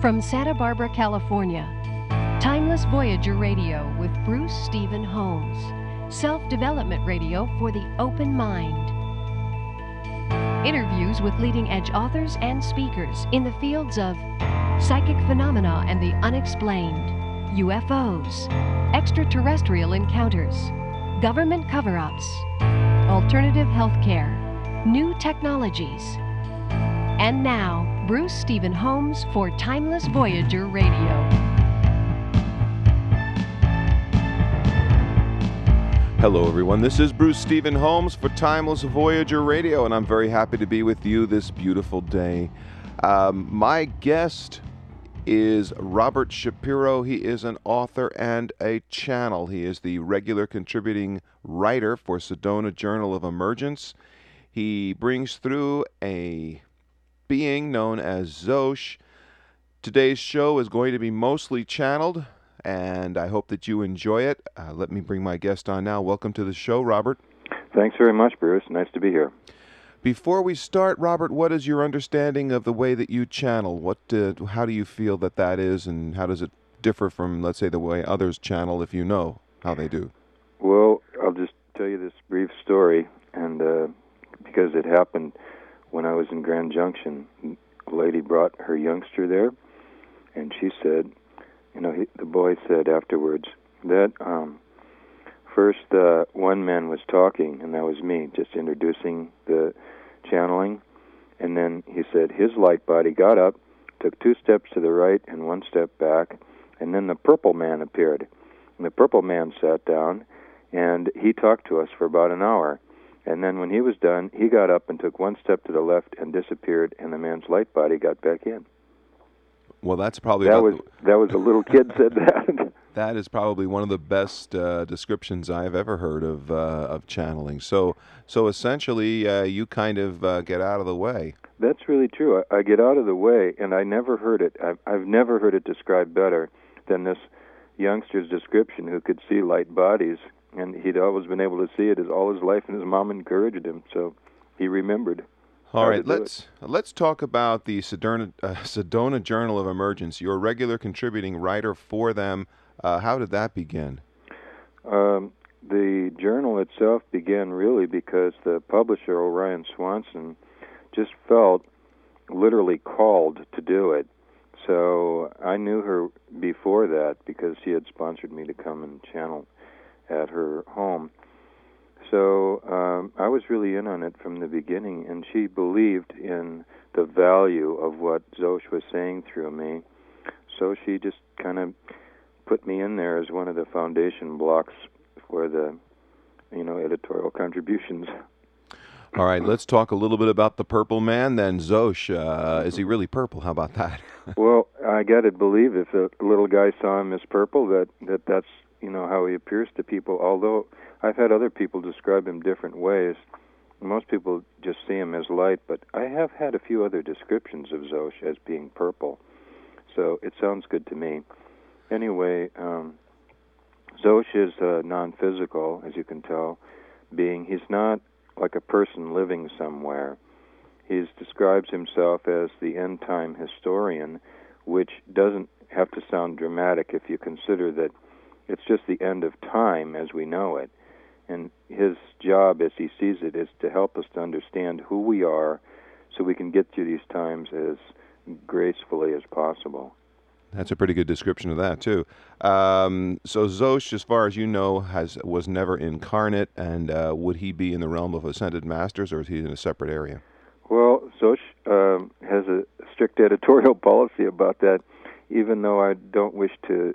From Santa Barbara, California, Timeless Voyager Radio with Bruce Stephen Holmes. Self-development radio for the open mind. Interviews with leading-edge authors and speakers in the fields of psychic phenomena and the unexplained, UFOs, extraterrestrial encounters, government cover-ups, alternative healthcare, new technologies. And now, Bruce Stephen Holmes for Timeless Voyager Radio. Hello, everyone. This is Bruce Stephen Holmes for Timeless Voyager Radio, and I'm very happy to be with you this beautiful day. My guest is Robert Shapiro. He is an author and a channel. He is the regular contributing writer for Sedona Journal of Emergence. He brings through a being known as Xoche. Today's show is going to be mostly channeled, and I hope that you enjoy it. Let me bring my guest on now. Welcome to the show, Robert. Thanks very much, Bruce. Nice to be here. Before we start, Robert, what is your understanding of the way that you channel? How do you feel that is, and how does it differ from, let's say, the way others channel, if you know how they do? Well, I'll just tell you this brief story, and because it happened when I was in Grand Junction. A lady brought her youngster there, and she said, the boy said afterwards that first one man was talking, and that was me, just introducing the channeling, and then he said his light body got up, took 2 steps to the right and 1 step back, and then the purple man appeared. And the purple man sat down, and he talked to us for about an hour. And then when he was done, he got up and took 1 step to the left and disappeared, and the man's light body got back in. Well, that's probably... That was a little kid said that. That is probably one of the best descriptions I've ever heard of channeling. So essentially, you kind of get out of the way. That's really true. I get out of the way, and I never heard it. I've never heard it described better than this youngster's description, who could see light bodies. And he'd always been able to see it all his life, and his mom encouraged him, so he remembered. All right, let's talk about the Sedona Journal of Emergence. You're a regular contributing writer for them. How did that begin? The journal itself began really because the publisher, Orion Swanson, just felt literally called to do it. So I knew her before that because she had sponsored me to come and channel at her home. So I was really in on it from the beginning, and she believed in the value of what Xoche was saying through me. So she just kind of put me in there as one of the foundation blocks for the, editorial contributions. All right, let's talk a little bit about the purple man then. Xoche, is he really purple? How about that? Well, I got to believe if a little guy saw him as purple, that's how he appears to people, although I've had other people describe him different ways. Most people just see him as light, but I have had a few other descriptions of Xoche as being purple, so it sounds good to me. Anyway, Xoche is a non-physical, as you can tell, being. He's not like a person living somewhere. He describes himself as the end-time historian, which doesn't have to sound dramatic if you consider that it's just the end of time as we know it. And his job, as he sees it, is to help us to understand who we are so we can get through these times as gracefully as possible. That's a pretty good description of that, too. So Xoche, as far as you know, was never incarnate, and would he be in the realm of Ascended Masters, or is he in a separate area? Well, Xoche has a strict editorial policy about that, even though I don't wish to...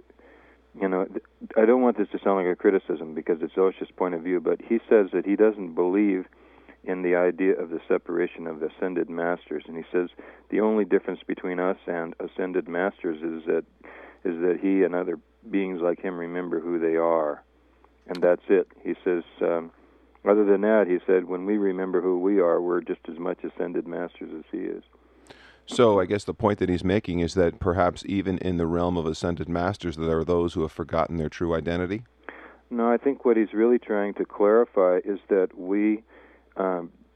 I don't want this to sound like a criticism because it's Xoche's point of view, but he says that he doesn't believe in the idea of the separation of ascended masters, and he says the only difference between us and ascended masters is that he and other beings like him remember who they are, and that's it. He says, other than that, he said, when we remember who we are, we're just as much ascended masters as he is. So I guess the point that he's making is that perhaps even in the realm of Ascended Masters, there are those who have forgotten their true identity? No, I think what he's really trying to clarify is that we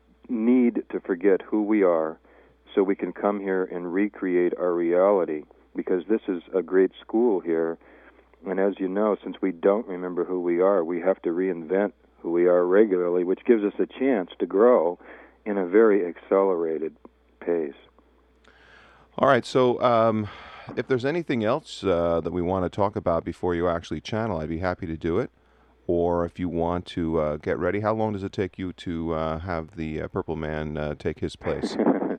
need to forget who we are so we can come here and recreate our reality. because this is a great school here. And as you know, since we don't remember who we are, we have to reinvent who we are regularly, which gives us a chance to grow in a very accelerated pace. All right, so if there's anything else that we want to talk about before you actually channel, I'd be happy to do it. Or if you want to get ready, how long does it take you to have the Purple Man take his place?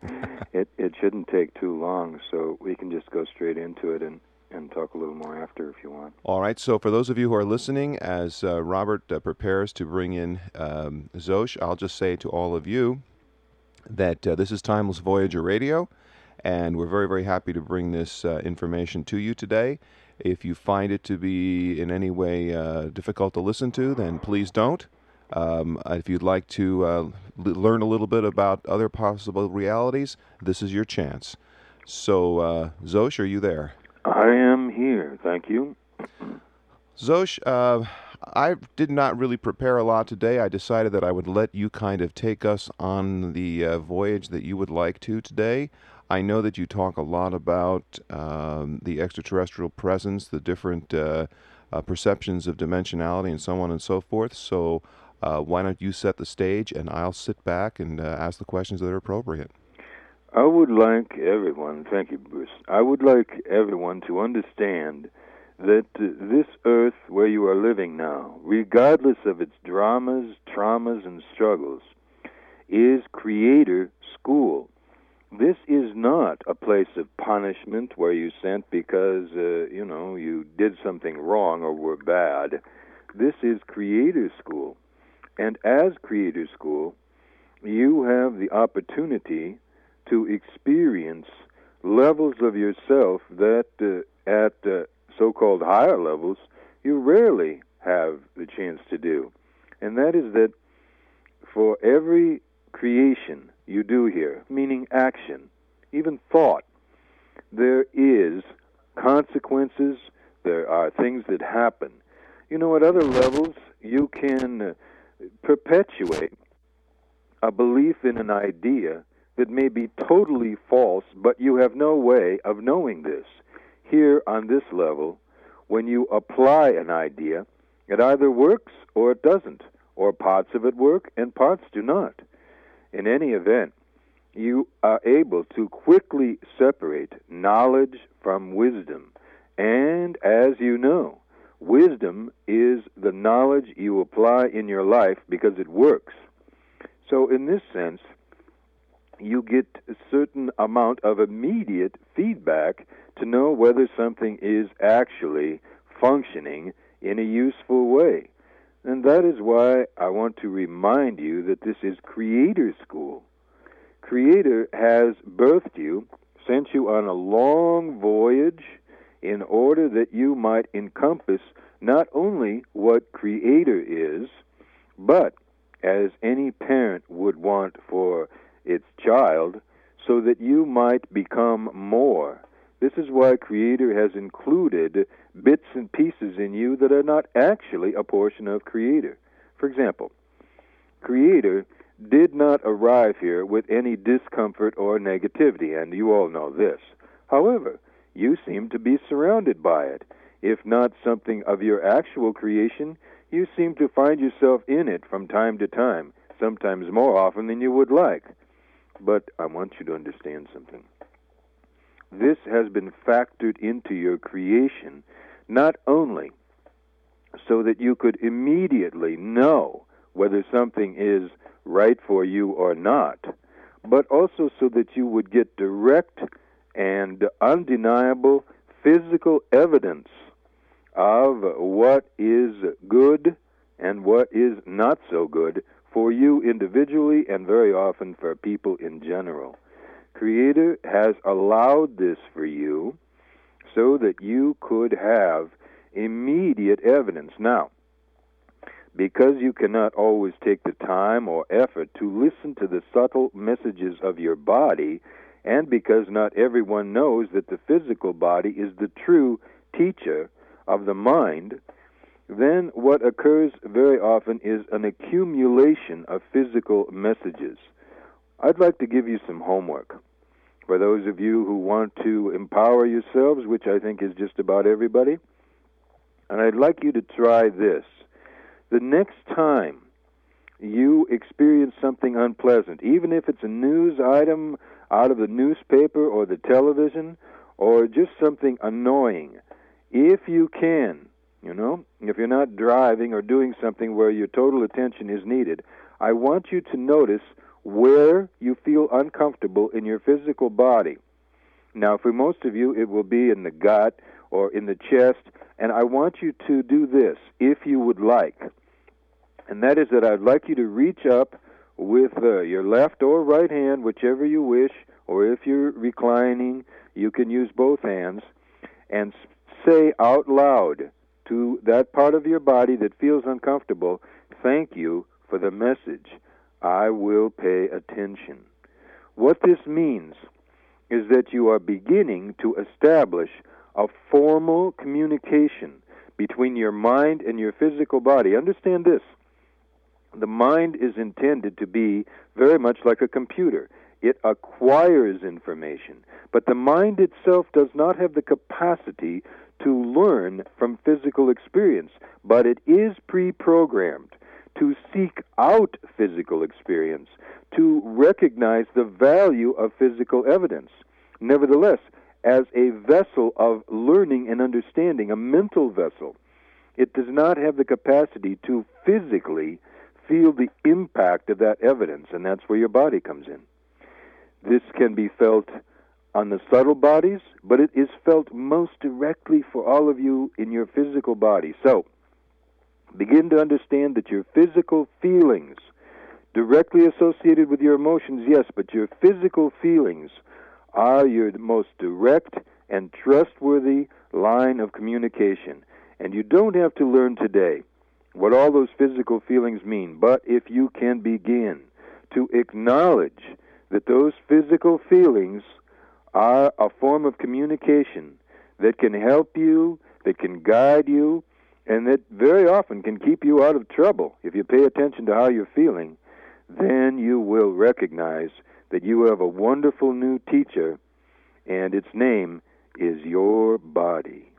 It shouldn't take too long, so we can just go straight into it and talk a little more after if you want. All right, so for those of you who are listening, as Robert prepares to bring in Zosh, I'll just say to all of you that this is Timeless Voyager Radio, and we're very, very happy to bring this information to you today. If you find it to be in any way difficult to listen to, then please don't. If you'd like to learn a little bit about other possible realities, this is your chance. So, Zosh, are you there? I am here, thank you. Zosh, I did not really prepare a lot today. I decided that I would let you kind of take us on the voyage that you would like to today. I know that you talk a lot about the extraterrestrial presence, the different perceptions of dimensionality, and so on and so forth. So why don't you set the stage, and I'll sit back and ask the questions that are appropriate. I would like everyone, thank you, Bruce, I would like everyone to understand that this earth where you are living now, regardless of its dramas, traumas, and struggles, is Creator School. This is not a place of punishment where you're sent because, you did something wrong or were bad. This is Creator School. And as Creator School, you have the opportunity to experience levels of yourself that at so-called higher levels you rarely have the chance to do. And that is that for every creation you do here, meaning action, even thought, there is consequences, there are things that happen. At other levels you can perpetuate a belief in an idea that may be totally false, but you have no way of knowing this. Here on this level, when you apply an idea, it either works or it doesn't, or parts of it work and parts do not. In any event, you are able to quickly separate knowledge from wisdom. And as you know, wisdom is the knowledge you apply in your life because it works. So in this sense, you get a certain amount of immediate feedback to know whether something is actually functioning in a useful way. And that is why I want to remind you that this is Creator School. Creator has birthed you, sent you on a long voyage in order that you might encompass not only what Creator is, but as any parent would want for its child, so that you might become more. This is why Creator has included bits and pieces in you that are not actually a portion of Creator. For example, Creator did not arrive here with any discomfort or negativity, and you all know this. However, you seem to be surrounded by it. If not something of your actual creation, you seem to find yourself in it from time to time, sometimes more often than you would like. But I want you to understand something. This has been factored into your creation, not only so that you could immediately know whether something is right for you or not, but also so that you would get direct and undeniable physical evidence of what is good and what is not so good for you individually and very often for people in general. Creator has allowed this for you so that you could have immediate evidence. Now, because you cannot always take the time or effort to listen to the subtle messages of your body, and because not everyone knows that the physical body is the true teacher of the mind, then what occurs very often is an accumulation of physical messages. I'd like to give you some homework. For those of you who want to empower yourselves, which I think is just about everybody, and I'd like you to try this. The next time you experience something unpleasant, even if it's a news item out of the newspaper or the television, or just something annoying, if you can, if you're not driving or doing something where your total attention is needed, I want you to notice where you feel uncomfortable in your physical body. Now, for most of you, it will be in the gut or in the chest, and I want you to do this, if you would like. And that is that I'd like you to reach up with your left or right hand, whichever you wish, or if you're reclining, you can use both hands, and say out loud to that part of your body that feels uncomfortable, "Thank you for the message. I will pay attention." What this means is that you are beginning to establish a formal communication between your mind and your physical body. Understand this. The mind is intended to be very much like a computer. It acquires information, but the mind itself does not have the capacity to learn from physical experience, but it is pre-programmed to seek out physical experience, to recognize the value of physical evidence. Nevertheless, as a vessel of learning and understanding, a mental vessel, it does not have the capacity to physically feel the impact of that evidence, and that's where your body comes in. This can be felt on the subtle bodies, but it is felt most directly for all of you in your physical body. So, begin to understand that your physical feelings, directly associated with your emotions, yes, but your physical feelings are your most direct and trustworthy line of communication. And you don't have to learn today what all those physical feelings mean, but if you can begin to acknowledge that those physical feelings are a form of communication that can help you, that can guide you, and that very often can keep you out of trouble. If you pay attention to how you're feeling, then you will recognize that you have a wonderful new teacher, and its name is your body.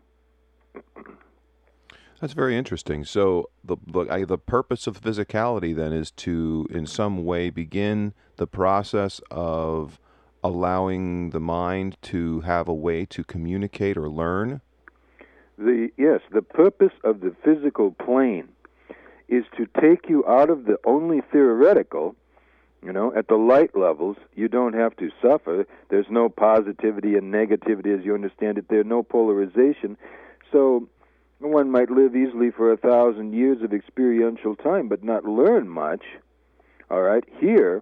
That's very interesting. So the purpose of physicality then is to, in some way, begin the process of allowing the mind to have a way to communicate or learn? Yes, the purpose of the physical plane is to take you out of the only theoretical. At the light levels, you don't have to suffer. There's no positivity and negativity as you understand it. There's no polarization. So one might live easily for 1,000 years of experiential time but not learn much. All right? Here,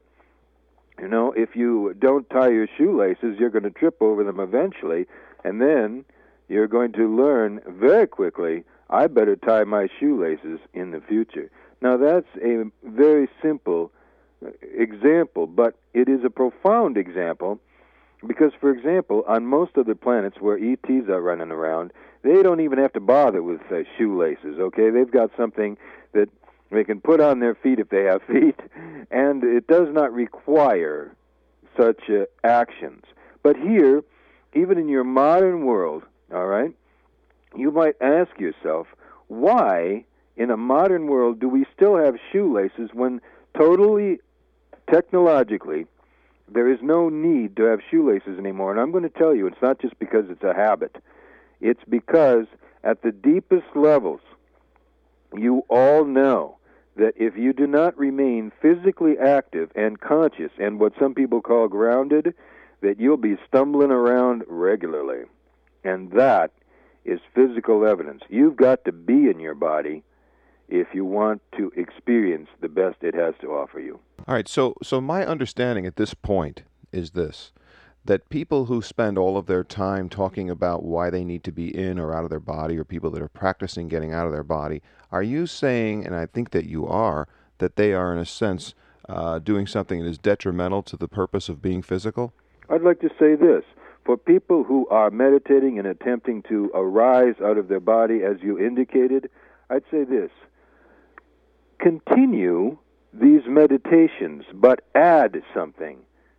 if you don't tie your shoelaces, you're going to trip over them eventually, and then you're going to learn very quickly, I better tie my shoelaces in the future. Now, that's a very simple example, but it is a profound example because, for example, on most other planets where ETs are running around, they don't even have to bother with shoelaces, okay? They've got something that they can put on their feet if they have feet, and it does not require such actions. But here, even in your modern world, all right, you might ask yourself, why in a modern world do we still have shoelaces when totally technologically there is no need to have shoelaces anymore? And I'm going to tell you, it's not just because it's a habit. It's because at the deepest levels, you all know that if you do not remain physically active and conscious and what some people call grounded, that you'll be stumbling around regularly. And that is physical evidence. You've got to be in your body if you want to experience the best it has to offer you. All right, so my understanding at this point is this, that people who spend all of their time talking about why they need to be in or out of their body, or people that are practicing getting out of their body, are you saying, and I think that you are, that they are in a sense doing something that is detrimental to the purpose of being physical? I'd like to say this. For people who are meditating and attempting to arise out of their body, as you indicated, I'd say this. Continue these meditations, but add something.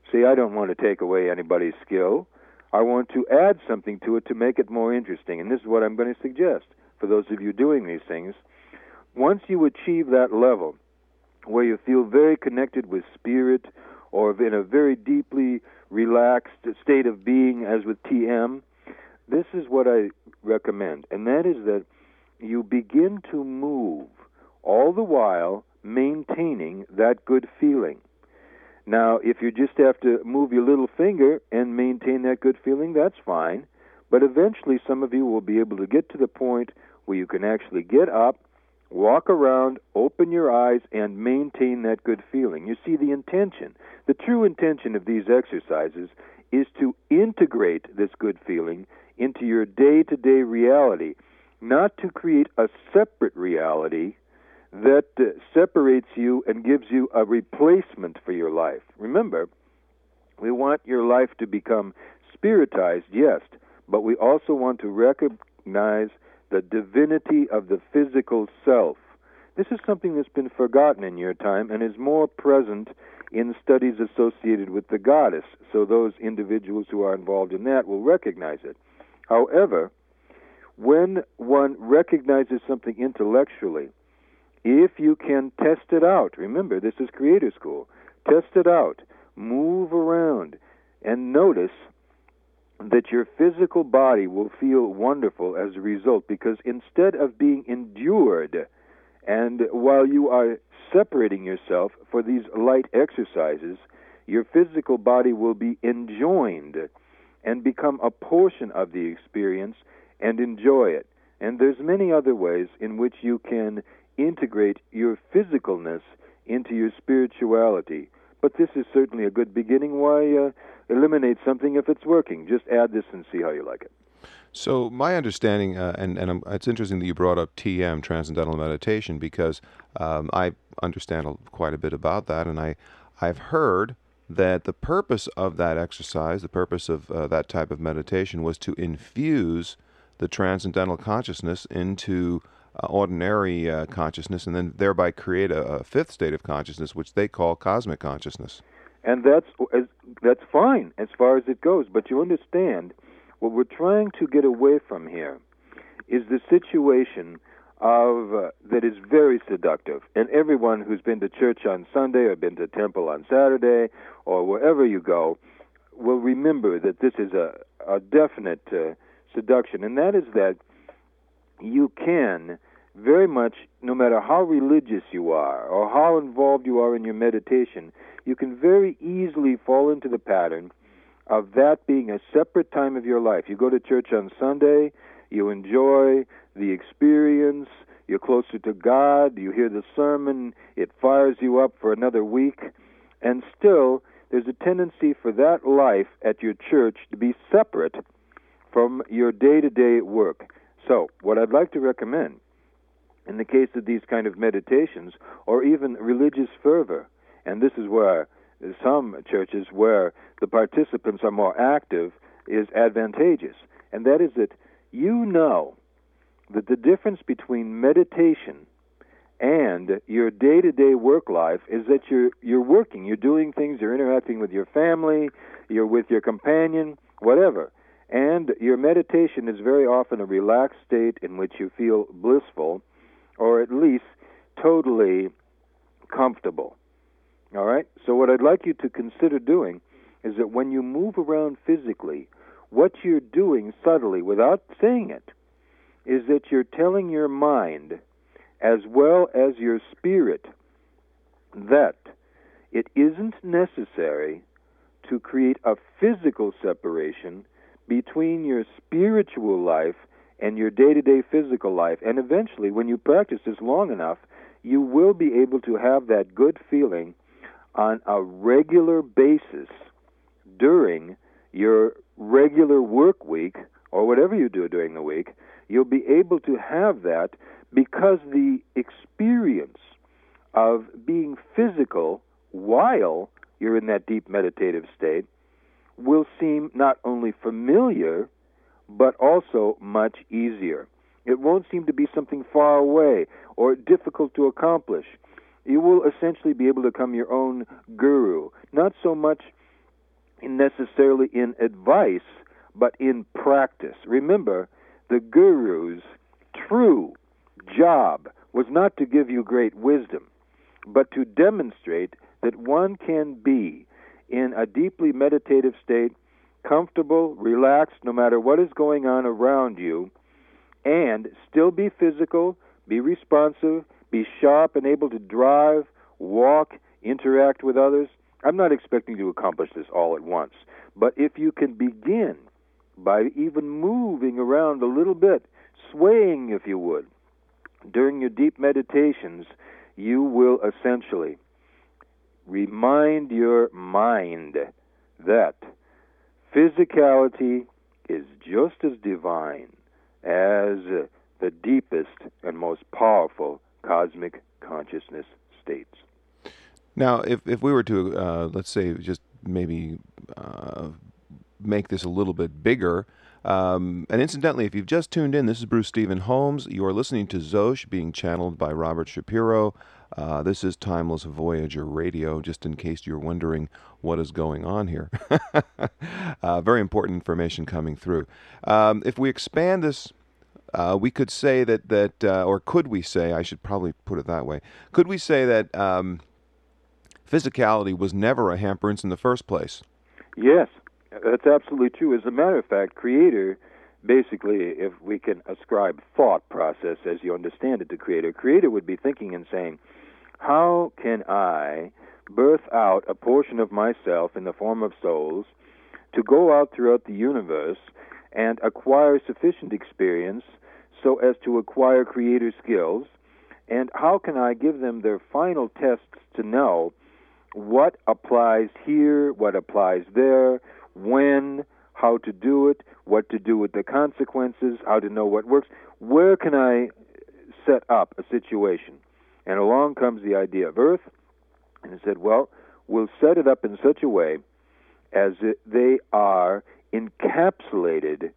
See, I don't want to take away anybody's skill. I want to add something to it to make it more interesting. And this is what I'm going to suggest for those of you doing these things. Once you achieve that level where you feel very connected with spirit or in a very deeply relaxed state of being, as with TM, this is what I recommend, and that is that you begin to move, all the while maintaining that good feeling. Now, if you just have to move your little finger and maintain that good feeling, that's fine, but eventually some of you will be able to get to the point where you can actually get up, walk around, open your eyes, and maintain that good feeling. You see, the intention, the true intention of these exercises is to integrate this good feeling into your day-to-day reality, not to create a separate reality that separates you and gives you a replacement for your life. Remember, we want your life to become spiritized, yes, but we also want to recognize the divinity of the physical self. This is something that's been forgotten in your time and is more present in studies associated with the goddess, so those individuals who are involved in that will recognize it. However, when one recognizes something intellectually, if you can test it out, remember, this is Creator School, test it out, move around, and notice that your physical body will feel wonderful as a result, because instead of being endured, and while you are separating yourself for these light exercises, your physical body will be enjoined and become a portion of the experience and enjoy it. And there's many other ways in which you can integrate your physicalness into your spirituality. But this is certainly a good beginning. Why eliminate something if it's working? Just add this and see how you like it. So my understanding, it's interesting that you brought up TM, Transcendental Meditation, because I understand quite a bit about that, and I've heard that the purpose of that exercise, the purpose of that type of meditation, was to infuse the transcendental consciousness into ordinary consciousness, and then thereby create a fifth state of consciousness, which they call cosmic consciousness. And that's fine as far as it goes, but you understand, what we're trying to get away from here is the situation of that is very seductive. And everyone who's been to church on Sunday or been to temple on Saturday or wherever you go will remember that this is a definite seduction, and that is that you can very much, no matter how religious you are or how involved you are in your meditation, you can very easily fall into the pattern of that being a separate time of your life. You go to church on Sunday, you enjoy the experience, you're closer to God, you hear the sermon, it fires you up for another week, and still there's a tendency for that life at your church to be separate from your day-to-day work. So, what I'd like to recommend, in the case of these kind of meditations, or even religious fervor, and this is where some churches where the participants are more active is advantageous, and that is that you know that the difference between meditation and your day-to-day work life is that you're working, you're doing things, you're interacting with your family, you're with your companion, whatever. And your meditation is very often a relaxed state in which you feel blissful, or at least totally comfortable. All right? So what I'd like you to consider doing is that when you move around physically, what you're doing subtly, without saying it, is that you're telling your mind, as well as your spirit, that it isn't necessary to create a physical separation between your spiritual life and your day-to-day physical life. And eventually, when you practice this long enough, you will be able to have that good feeling on a regular basis during your regular work week, or whatever you do during the week. You'll be able to have that because the experience of being physical while you're in that deep meditative state will seem not only familiar, but also much easier. It won't seem to be something far away or difficult to accomplish. You will essentially be able to become your own guru, not so much necessarily in advice, but in practice. Remember, the guru's true job was not to give you great wisdom, but to demonstrate that one can be in a deeply meditative state, comfortable, relaxed, no matter what is going on around you, and still be physical, be responsive, be sharp and able to drive, walk, interact with others. I'm not expecting you to accomplish this all at once, but if you can begin by even moving around a little bit, swaying, if you would, during your deep meditations, you will essentially remind your mind that physicality is just as divine as the deepest and most powerful cosmic consciousness states. Now, if we were to, let's say, just maybe make this a little bit bigger, and incidentally, if you've just tuned in, this is Bruce Stephen Holmes. You are listening to Zosh being channeled by Robert Shapiro. This is Timeless Voyager Radio, just in case you're wondering what is going on here. Very important information coming through. If we expand this, we could say that or could we say, I should probably put it that way, could we say that physicality was never a hindrance in the first place? Yes, that's absolutely true. As a matter of fact, Creator, basically, if we can ascribe thought process as you understand it to Creator would be thinking and saying, how can I birth out a portion of myself in the form of souls to go out throughout the universe and acquire sufficient experience so as to acquire Creator skills? And how can I give them their final tests to know what applies here, what applies there, when, how to do it, what to do with the consequences, how to know what works? Where can I set up a situation? And along comes the idea of Earth, and it said, well, we'll set it up in such a way as they are encapsulated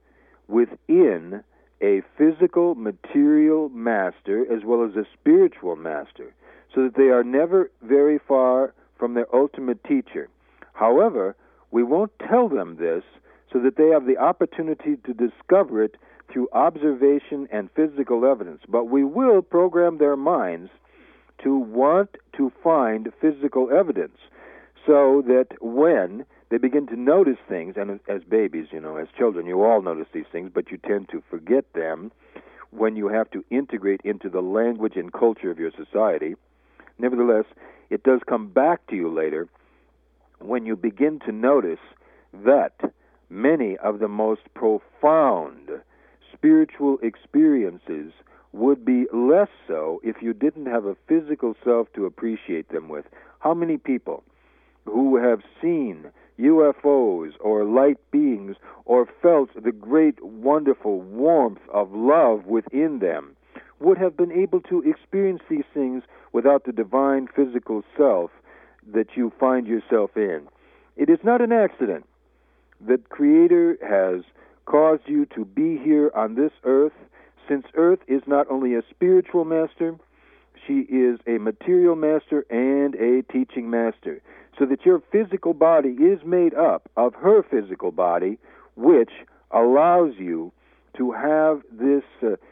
within a physical, material master as well as a spiritual master, so that they are never very far from their ultimate teacher. However, we won't tell them this so that they have the opportunity to discover it through observation and physical evidence, but we will program their minds to want to find physical evidence so that when they begin to notice things, and as babies, as children, you all notice these things, but you tend to forget them when you have to integrate into the language and culture of your society. Nevertheless, it does come back to you later when you begin to notice that many of the most profound spiritual experiences would be less so if you didn't have a physical self to appreciate them with. How many people who have seen UFOs or light beings or felt the great, wonderful warmth of love within them would have been able to experience these things without the divine physical self that you find yourself in? It is not an accident that Creator has caused you to be here on this earth, since Earth is not only a spiritual master, she is a material master and a teaching master, so that your physical body is made up of her physical body, which allows you to have this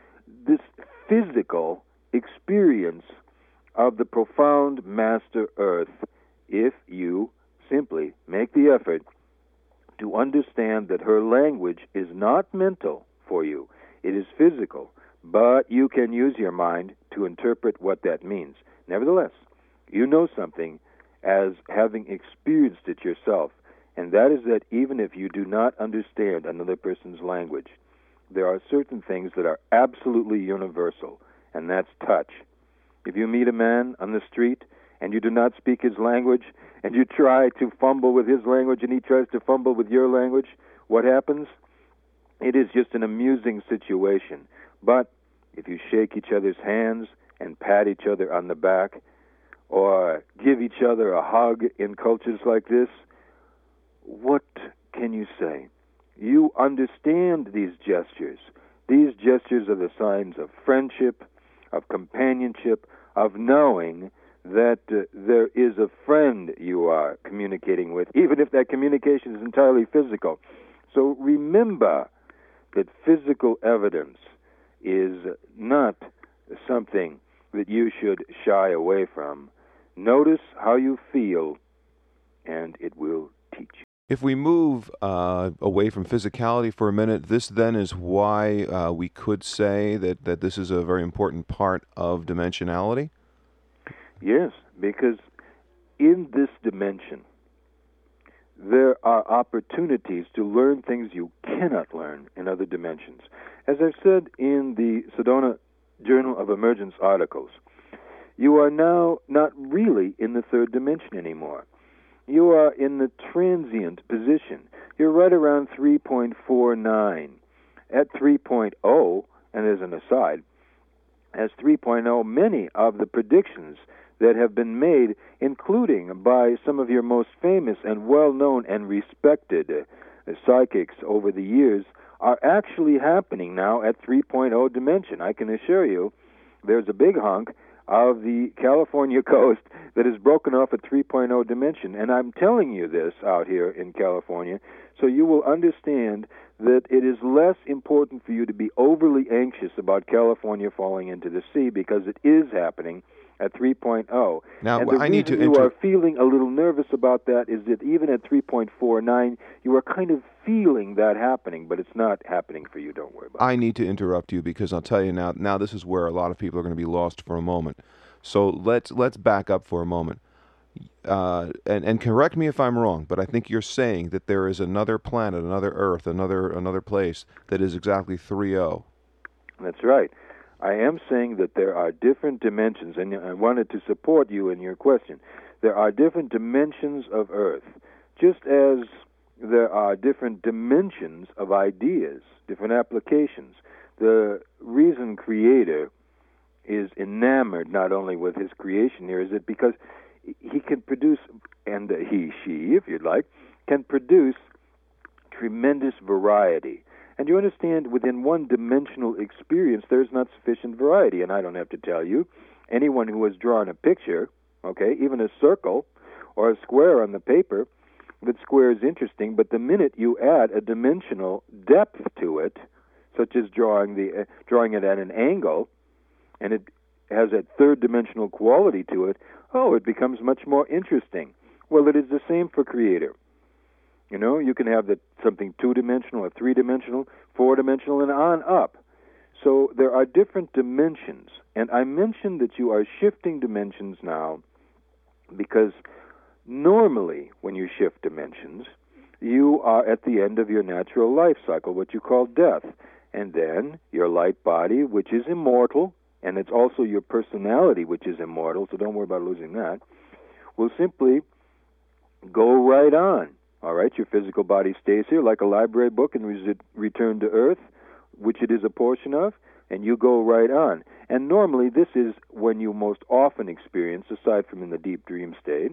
physical experience of the profound Master Earth if you simply make the effort to understand that her language is not mental for you. It is physical, but you can use your mind to interpret what that means. Nevertheless, you know something as having experienced it yourself, and that is that even if you do not understand another person's language, there are certain things that are absolutely universal, and that's touch. If you meet a man on the street and you do not speak his language, and you try to fumble with his language and he tries to fumble with your language, what happens? It is just an amusing situation. But if you shake each other's hands and pat each other on the back, or give each other a hug in cultures like this, what can you say? You understand these gestures. These gestures are the signs of friendship, of companionship, of knowing that there is a friend you are communicating with, even if that communication is entirely physical. So remember that physical evidence is not something that you should shy away from. Notice how you feel, and it will teach you. If we move away from physicality for a minute, this then is why we could say that this is a very important part of dimensionality? Yes, because in this dimension, there are opportunities to learn things you cannot learn in other dimensions. As I've said in the Sedona Journal of Emergence articles, you are now not really in the third dimension anymore. You are in the transient position. You're right around 3.49. At 3.0, and as an aside, as 3.0, many of the predictions that have been made, including by some of your most famous and well-known and respected psychics over the years, are actually happening now at 3.0 dimension. I can assure you there's a big hunk of the California coast that is broken off at 3.0 dimension. And I'm telling you this out here in California so you will understand that it is less important for you to be overly anxious about California falling into the sea, because it is happening at 3.0. Now, and the I need to reason you are feeling a little nervous about that is that even at 3.49, you are kind of feeling that happening, but it's not happening for you. Don't worry about it. I need to interrupt you because I'll tell you now this is where a lot of people are going to be lost for a moment. So let's back up for a moment. And correct me if I'm wrong, but I think you're saying that there is another planet, another Earth, another place that is exactly 3.0. That's right. I am saying that there are different dimensions, and I wanted to support you in your question. There are different dimensions of Earth, just as there are different dimensions of ideas, different applications. The reason Creator is enamored not only with his creation here is that because he can produce, and she, if you'd like, can produce tremendous variety. And you understand, within one-dimensional experience, there's not sufficient variety. And I don't have to tell you, anyone who has drawn a picture, okay, even a circle or a square on the paper, that square is interesting, but the minute you add a dimensional depth to it, such as drawing it at an angle, and it has a third-dimensional quality to it, it becomes much more interesting. Well, it is the same for Creator. You know, you can have something two-dimensional or three-dimensional, four-dimensional, and on up. So there are different dimensions. And I mentioned that you are shifting dimensions now because normally when you shift dimensions, you are at the end of your natural life cycle, what you call death. And then your light body, which is immortal, and it's also your personality, which is immortal, so don't worry about losing that, will simply go right on. All right, your physical body stays here like a library book and return to Earth, which it is a portion of, and you go right on. And normally this is when you most often experience, aside from in the deep dream state,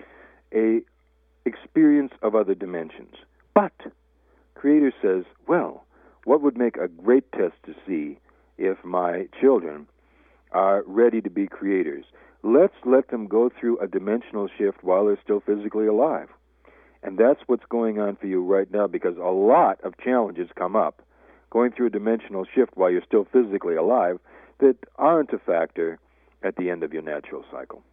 a experience of other dimensions. But Creator says, well, what would make a great test to see if my children are ready to be creators? Let's let them go through a dimensional shift while they're still physically alive. And that's what's going on for you right now, because a lot of challenges come up going through a dimensional shift while you're still physically alive that aren't a factor at the end of your natural cycle.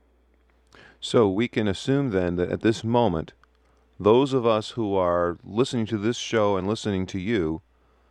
So we can assume then that at this moment, those of us who are listening to this show and listening to you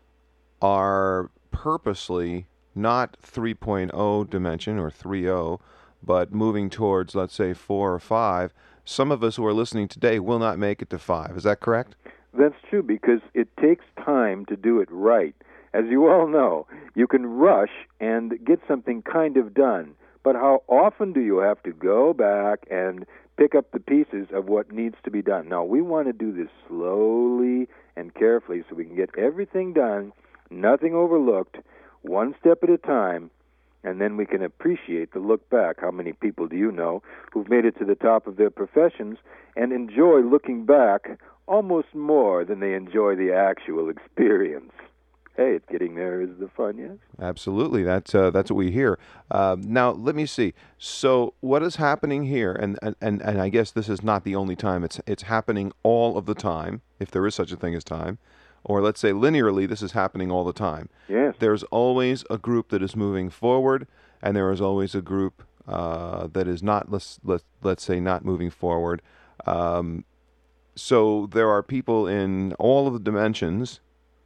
are purposely not 3.0 dimension or 3.0, but moving towards, let's say, 4 or 5. Some of us who are listening today will not make it to 5. Is that correct? That's true, because it takes time to do it right. As you all know, you can rush and get something kind of done, but how often do you have to go back and pick up the pieces of what needs to be done? Now, we want to do this slowly and carefully so we can get everything done, nothing overlooked, one step at a time, and then we can appreciate the look back. How many people do you know who've made it to the top of their professions and enjoy looking back almost more than they enjoy the actual experience? hey, it's getting there is the fun, yes? Absolutely. That's what we hear. Now, let me see. So, what is happening here? And I guess this is not the only time. It's happening all of the time, if there is such a thing as time, or let's say linearly, this is happening all the time. Yes. There's always a group that is moving forward, and there is always a group that is not. Let's say not moving forward. So there are people in all of the dimensions.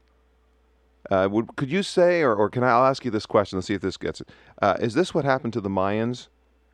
Could you say, or can I'll ask you this question, let's see if this gets it. Is this what happened to the Mayans?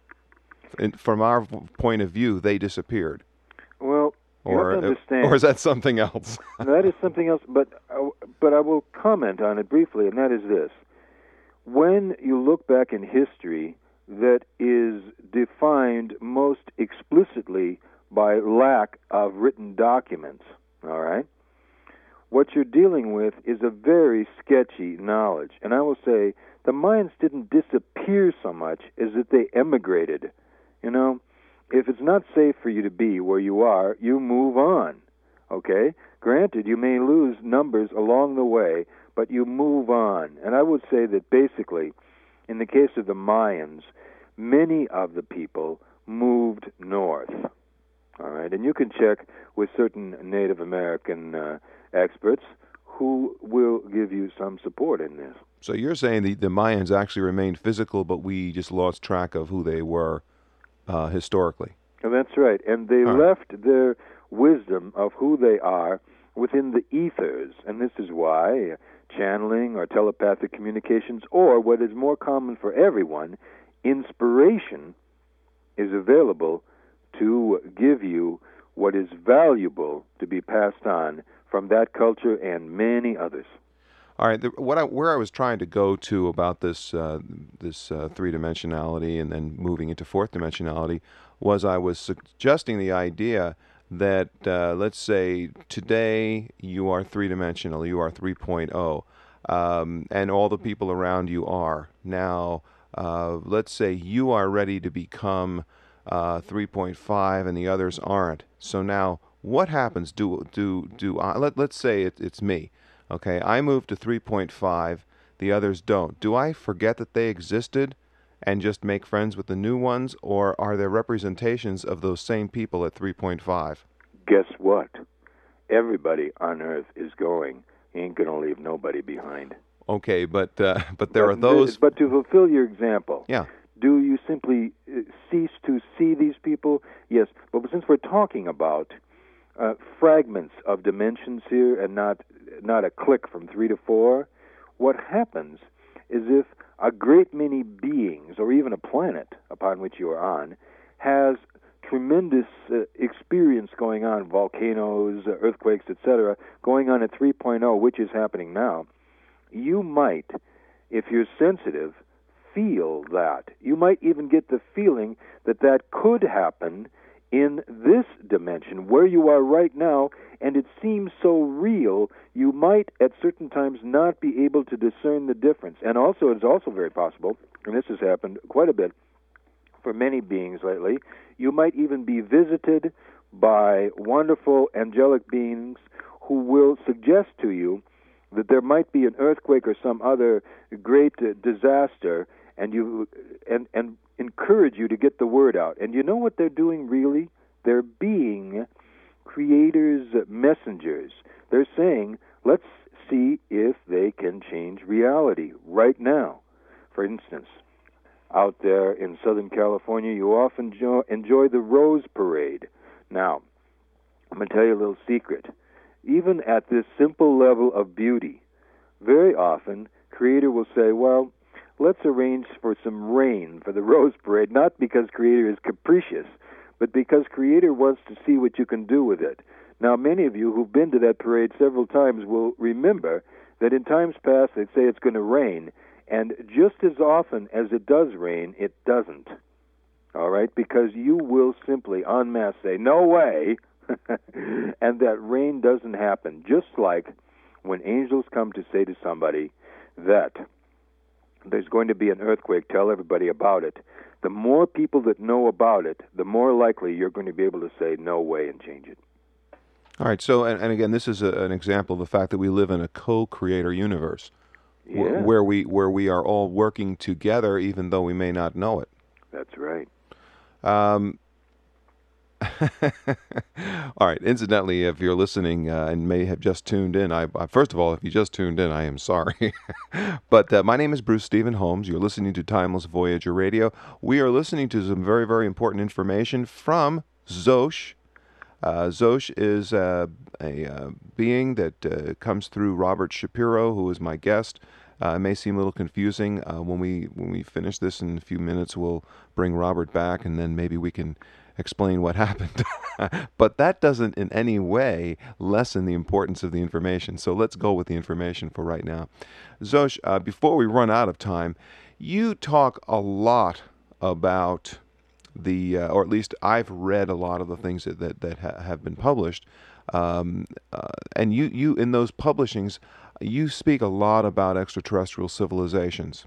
From our point of view, they disappeared. Well, you have to understand. Or is that something else? That is something else, but I will comment on it briefly, and that is this. When you look back in history, that is defined most explicitly by lack of written documents, all right? What you're dealing with is a very sketchy knowledge. And I will say the Mayans didn't disappear so much as that they emigrated. You know, if it's not safe for you to be where you are, you move on, okay? Granted, you may lose numbers along the way, but you move on. And I would say that basically, in the case of the Mayans, many of the people moved north, all right? And you can check with certain Native American experts who will give you some support in this. So you're saying the Mayans actually remained physical, but we just lost track of who they were historically. And that's right. And they left their wisdom of who they are within the ethers. And this is why channeling or telepathic communications, or what is more common for everyone, inspiration, is available to give you what is valuable to be passed on from that culture and many others. All right, where I was trying to go to about this three-dimensionality and then moving into fourth dimensionality was I was suggesting the idea that let's say today you are three-dimensional, you are 3.0, and all the people around you are. Now, let's say you are ready to become 3.5 and the others aren't. So now, what happens? Let's say it's me. Okay, I move to 3.5, the others don't. Do I forget that they existed and just make friends with the new ones, or are there representations of those same people at 3.5? Guess what? Everybody on Earth is going. You ain't going to leave nobody behind. Okay, but there are those... But to fulfill your example, yeah. Do you simply cease to see these people? Yes, but since we're talking about fragments of dimensions here and not a click from 3 to 4, what happens is if a great many beings, or even a planet upon which you are on, has tremendous experience going on, volcanoes, earthquakes, etc., going on at 3.0, which is happening now, you might, if you're sensitive, feel that. You might even get the feeling that that could happen in this dimension where you are right now, and it seems so real, you might at certain times not be able to discern the difference. And also, it's also very possible, and this has happened quite a bit for many beings lately, you might even be visited by wonderful angelic beings who will suggest to you that there might be an earthquake or some other great disaster, and encourage you to get the word out. And you know what they're doing really? They're being creators' messengers. They're saying, let's see if they can change reality right now. For instance, out there in Southern California, you often enjoy the Rose Parade. Now, I'm going to tell you a little secret. Even at this simple level of beauty, very often, Creator will say, well, let's arrange for some rain for the Rose Parade, not because Creator is capricious, but because Creator wants to see what you can do with it. Now, many of you who've been to that parade several times will remember that in times past they'd say it's going to rain, and just as often as it does rain, it doesn't. All right? Because you will simply en masse say, no way, and that rain doesn't happen. Just like when angels come to say to somebody that there's going to be an earthquake, tell everybody about it. The more people that know about it, the more likely you're going to be able to say no way and change it. All right. So, and again, this is an example of the fact that we live in a co-creator universe, Yeah, where we are all working together, even though we may not know it. that's right. Um, all right. Incidentally, if you're listening and may have just tuned in, I first of all, if you just tuned in, I am sorry. But my name is Bruce Stephen Holmes. You're listening to Timeless Voyager Radio. We are listening to some very, very important information from Xosh. Xosh is a being that comes through Robert Shapiro, who is my guest. It may seem a little confusing. When we finish this in a few minutes, we'll bring Robert back, and then maybe we can explain what happened. But that doesn't in any way lessen the importance of the information. So let's go with the information for right now. Xosh, before we run out of time, you talk a lot about or at least I've read a lot of the things that have been published, and you in those publishings, you speak a lot about extraterrestrial civilizations,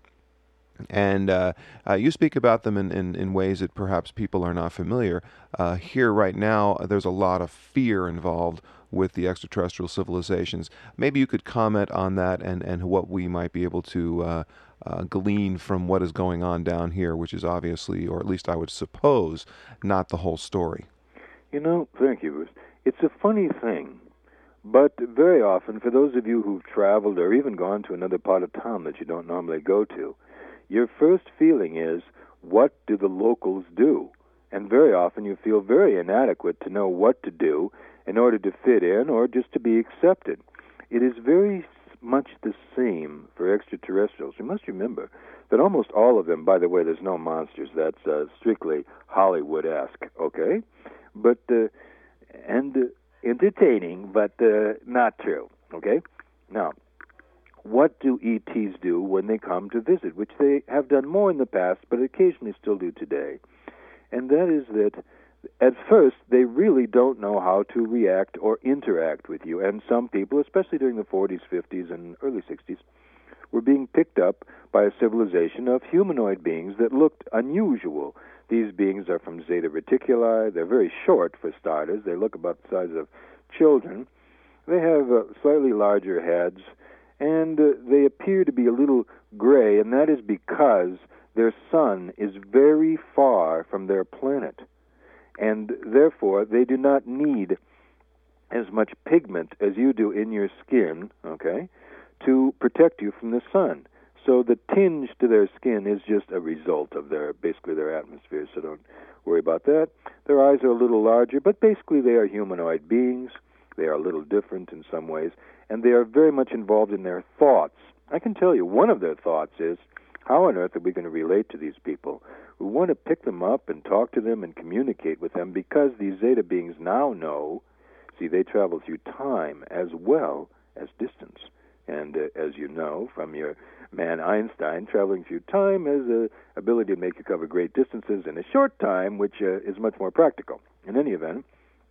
and you speak about them in ways that perhaps people are not familiar. Here right now, there's a lot of fear involved with the extraterrestrial civilizations. Maybe you could comment on that and what we might be able to glean from what is going on down here, which is obviously, or at least I would suppose, not the whole story. Thank you, Bruce. It's a funny thing, but very often, for those of you who've traveled or even gone to another part of town that you don't normally go to, your first feeling is, what do the locals do? And very often you feel very inadequate to know what to do in order to fit in or just to be accepted. It is very much the same for extraterrestrials. You must remember that almost all of them, by the way, there's no monsters. That's strictly Hollywood-esque, okay? But, and entertaining, but not true, okay? Now, what do ETs do when they come to visit, which they have done more in the past, but occasionally still do today? And that is that at first, they really don't know how to react or interact with you. And some people, especially during the 40s, 50s, and early 60s, were being picked up by a civilization of humanoid beings that looked unusual. These beings are from Zeta Reticuli. They're very short, for starters. They look about the size of children. They have slightly larger heads, and they appear to be a little gray, and that is because their sun is very far from their planet. And therefore, they do not need as much pigment as you do in your skin, okay, to protect you from the sun. So the tinge to their skin is just a result of basically their atmosphere, so don't worry about that. Their eyes are a little larger, but basically they are humanoid beings. They are a little different in some ways, and they are very much involved in their thoughts. I can tell you one of their thoughts is, how on earth are we going to relate to these people? We want to pick them up and talk to them and communicate with them because these Zeta beings now know, see, they travel through time as well as distance. And as you know from your man Einstein, traveling through time has the ability to make you cover great distances in a short time, which is much more practical. In any event,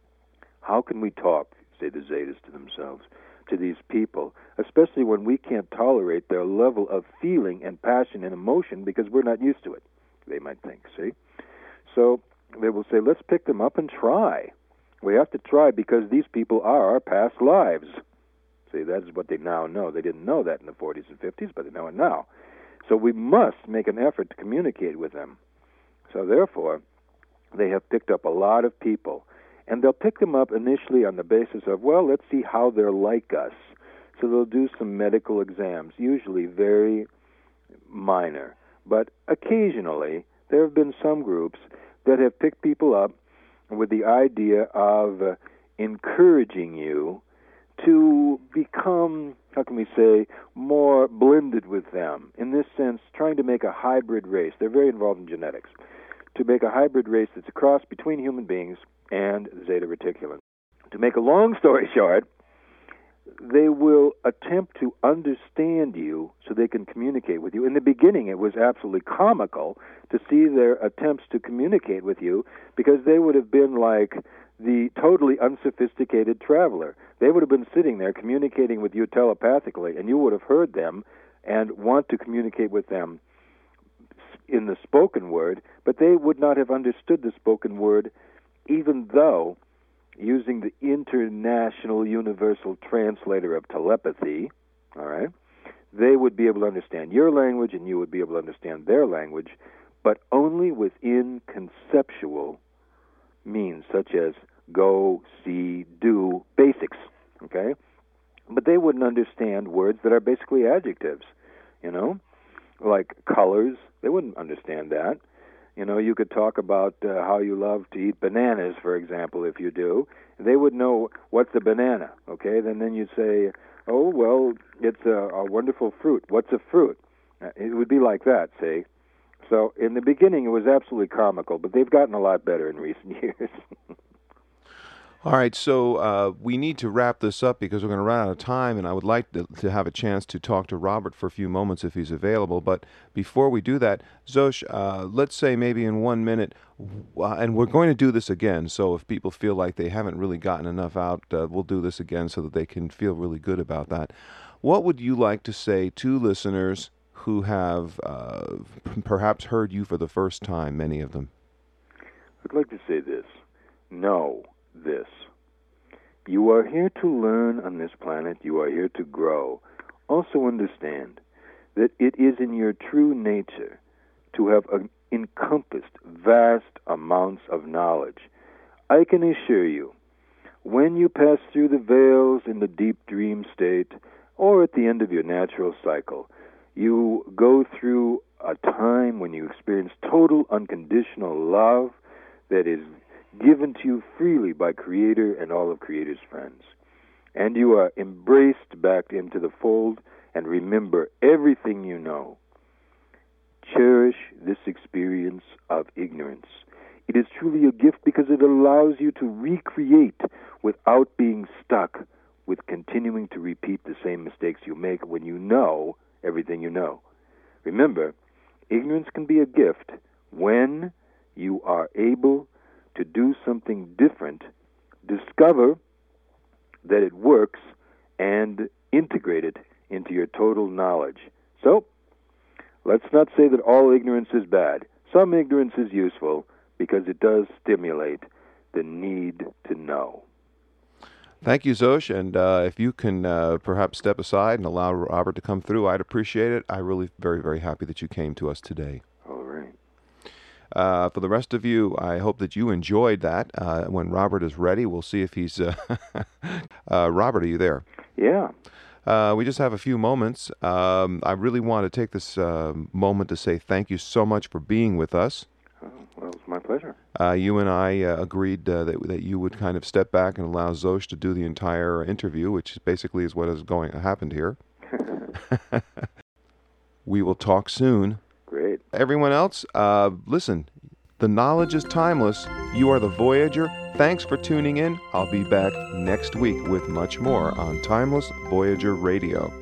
how can we talk, say the Zetas to themselves, to these people, especially when we can't tolerate their level of feeling and passion and emotion because we're not used to it, they might think, see? So they will say, let's pick them up and try. We have to try because these people are our past lives. See, that's what they now know. They didn't know that in the 40s and 50s, but they know it now. So we must make an effort to communicate with them. So therefore, they have picked up a lot of people. And they'll pick them up initially on the basis of, well, let's see how they're like us. So they'll do some medical exams, usually very minor. But occasionally, there have been some groups that have picked people up with the idea of encouraging you to become, how can we say, more blended with them. In this sense, trying to make a hybrid race. They're very involved in genetics. To make a hybrid race that's a cross between human beings and Zeta Reticulans. To make a long story short, they will attempt to understand you so they can communicate with you. In the beginning, it was absolutely comical to see their attempts to communicate with you because they would have been like the totally unsophisticated traveler. They would have been sitting there communicating with you telepathically, and you would have heard them and want to communicate with them in the spoken word, but they would not have understood the spoken word even though using the International Universal Translator of Telepathy, all right, they would be able to understand your language and you would be able to understand their language, but only within conceptual means, such as go, see, do, basics, okay? But they wouldn't understand words that are basically adjectives, like colors. They wouldn't understand that. You could talk about how you love to eat bananas, for example, if you do. They would know what's a banana, okay? Then you'd say, oh, well, it's a wonderful fruit. What's a fruit? It would be like that, see? So in the beginning, it was absolutely comical, but they've gotten a lot better in recent years. All right, so we need to wrap this up because we're going to run out of time, and I would like to have a chance to talk to Robert for a few moments if he's available. But before we do that, Zosh, let's say maybe in 1 minute, and we're going to do this again, so if people feel like they haven't really gotten enough out, we'll do this again so that they can feel really good about that. What would you like to say to listeners who have perhaps heard you for the first time, many of them? I'd like to say this. Know this. You are here to learn on this planet. You are here to grow. Also understand that it is in your true nature to have encompassed vast amounts of knowledge. I can assure you, when you pass through the veils in the deep dream state, or at the end of your natural cycle, you go through a time when you experience total unconditional love that is given to you freely by Creator and all of Creator's friends. And you are embraced back into the fold, and remember everything you know. Cherish this experience of ignorance. It is truly a gift because it allows you to recreate without being stuck with continuing to repeat the same mistakes you make when you know everything you know. Remember, ignorance can be a gift when you are able to do something different, discover that it works, and integrate it into your total knowledge. So, let's not say that all ignorance is bad. Some ignorance is useful because it does stimulate the need to know. Thank you, Zosh, and if you can perhaps step aside and allow Robert to come through, I'd appreciate it. I'm really very, very happy that you came to us today. For the rest of you, I hope that you enjoyed that. When Robert is ready, we'll see if he's... Robert, are you there? Yeah. We just have a few moments. I really want to take this moment to say thank you so much for being with us. Well, it's my pleasure. You and I agreed that you would kind of step back and allow Zosh to do the entire interview, which basically is what has happened here. We will talk soon. Great. Everyone else, listen, the knowledge is timeless. You are the Voyager. Thanks for tuning in. I'll be back next week with much more on Timeless Voyager Radio.